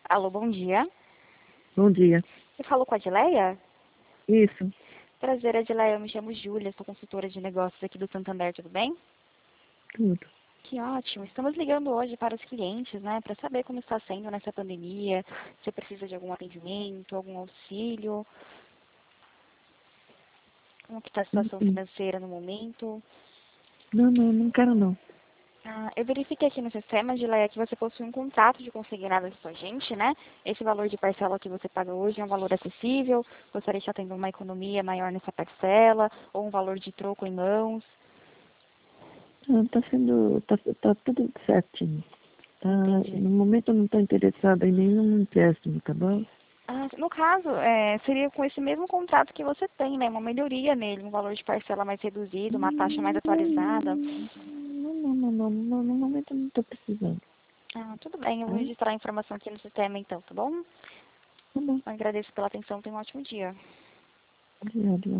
Alô, bom dia. Bom dia. Eu falo com a Adileia? Isso, Prazer, Adileia. Eu me chamo Júlia, sou consultora de negócios aqui do Santander, tudo bem? tudo. Que ótimo. Estamos ligando hoje para os clientes, né, para saber como está sendo nessa pandemia, se precisa de algum atendimento, algum auxílio, como que está a situação Uhum. financeira no momento. Não quero não. Eu verifiquei aqui no sistema, Adileia, que você possui um contrato de consignado com a gente, né? Esse valor de parcela que você paga hoje é um valor acessível? Gostaria de estar tendo uma economia maior nessa parcela? Ou um valor de troco em mãos? Tá tudo certinho. Tá, Entendi. no momento eu não estou interessada em nenhum empréstimo, tá bom? No caso, seria com esse mesmo contrato que você tem, né? Uma melhoria nele, um valor de parcela mais reduzido, uma taxa mais atualizada. No momento eu não estou precisando, Tudo bem, eu tá? vou registrar a informação aqui no sistema então, tá bom? Tá bom. Agradeço pela atenção, tenha um ótimo dia. Obrigada.